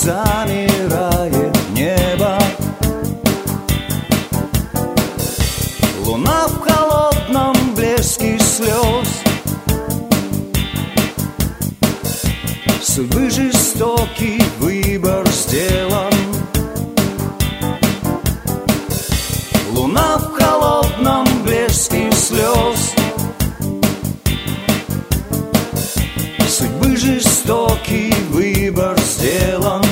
замирает небо. Луна в холодном блеске слез. Судьбы жестокий выбор сделан. Луна в холодном блеске слез. Судьбы жестокий выбор сделан.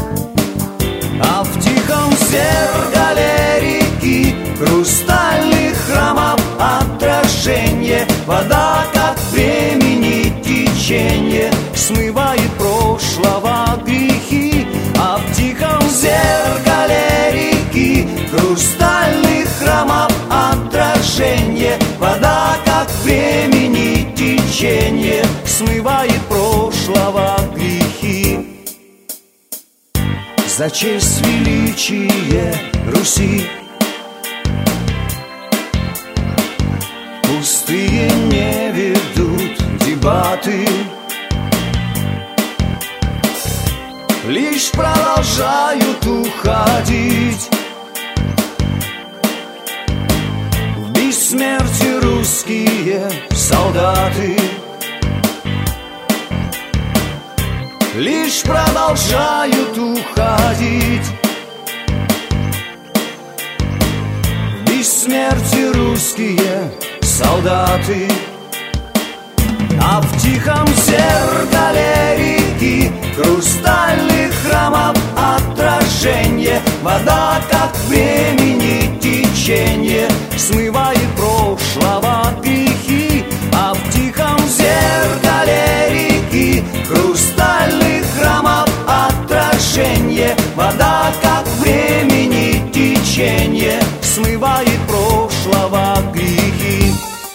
А в тихом зеркале реки хрустальных храмов отражение. Вода, как времени течение, смывает прошлого грехи. А в тихом зеркале реки хрустальных храмов отражение. Вода, как времени течение, смывает прошлого грехи. За честь величие Руси пустые не ведут дебаты, лишь продолжают уходить в бессмертие русские солдаты. Лишь продолжают уходить в бессмертие русские солдаты. А в тихом зеркале реки хрустальных храмов отражение. Вода, как времени течение, смывает прошлого грехи. А в тихом зеркале реки хрустальных храмов отражение. Вода, как времени течение, смывает прошлого грехи.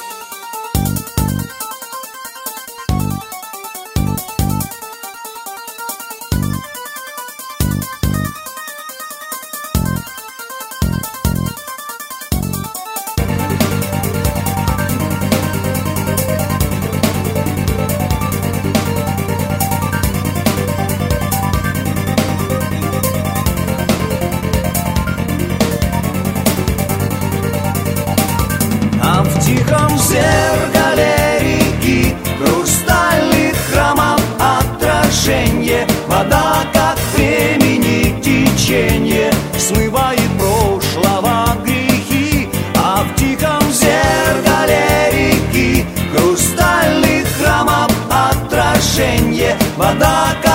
А в тихом зеркале реки хрустальных храмов отражение. Вода, как времени течение, смывает прошлого грехи. А в тихом зеркале реки хрустальных храмов отражение. Вода,